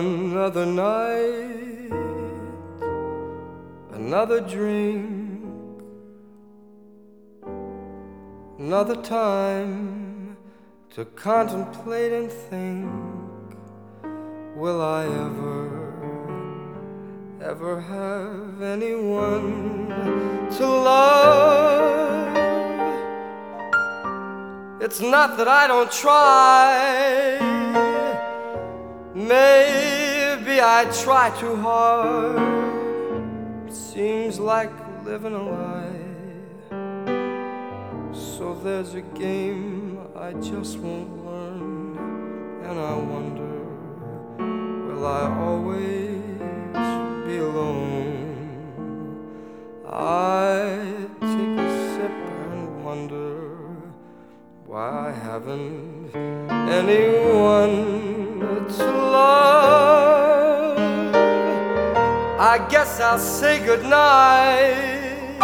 Another night, another drink, another time to contemplate and think. Will I ever have anyone to love? It's not that I don't try. Maybe I try too hard. It seems like living a lie. So there's a game I just won't learn, and I wonder, will I always be alone? I take a sip and wonder why I haven't anyone to love. I guess I'll say goodnight.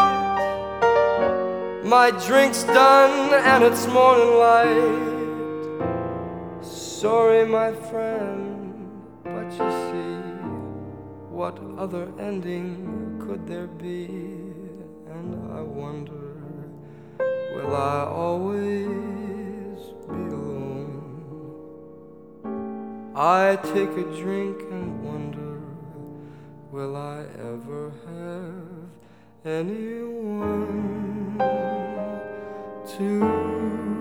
My drink's done and it's morning light. Sorry, my friend, but you see, what other ending could there be? And I wonder, will I always be alone? I take a drink and wonder, will I ever have anyone to